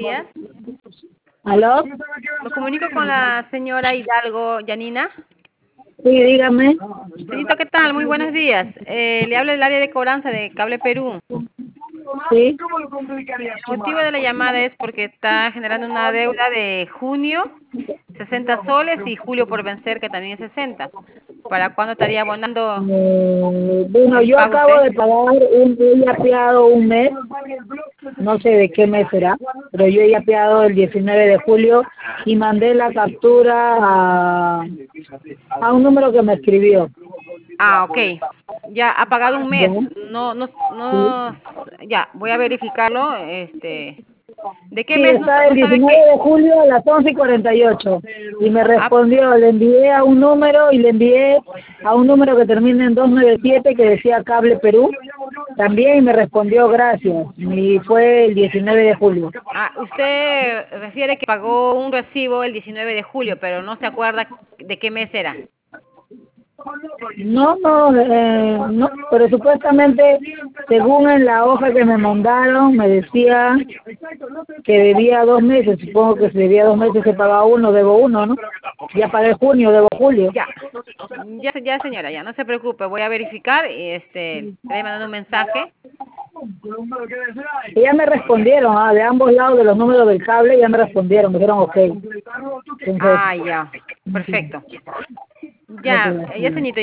días. ¿Aló? Me comunico con la señora Hidalgo Yanina. Sí, dígame. Señorito, ¿qué tal? Muy buenos días. Le hablo del área de cobranza de Cable Perú. Sí. El motivo de la llamada es porque está generando una deuda de junio, 60 soles, y julio por vencer, que también es 60. ¿Para cuándo estaría abonando Bueno, el yo pago acabo usted? de pagar he yapeado un mes, no sé de qué mes será, pero yo he yapeado el 19 de julio y mandé la captura a un número que me escribió. Ah, ok. Ya ha pagado un ¿Ya? mes. No, no, Sí. no. Ya, voy a verificarlo. ¿De qué Sí, mes? está el No sabe 19 qué. de julio a las 11:48 y me Ah, respondió, le envié a un número y le envié a un número que termina en 297 que decía Cable Perú, también y me respondió gracias, y fue el 19 de julio. usted refiere que pagó un recibo el 19 de julio, pero no se acuerda de qué mes era. No, pero supuestamente, según en la hoja que me mandaron, me decía que debía 2 meses, supongo que si debía 2 meses se pagaba uno, debo uno, ¿no? Ya pagué junio, debo julio. Ya, señora, ya, no se preocupe, voy a verificar y le mandando un mensaje. Y ya me respondieron, de ambos lados de los números del cable, ya me respondieron, me dijeron ok. Entonces, Ya, perfecto. ok, Ya, así. señorita.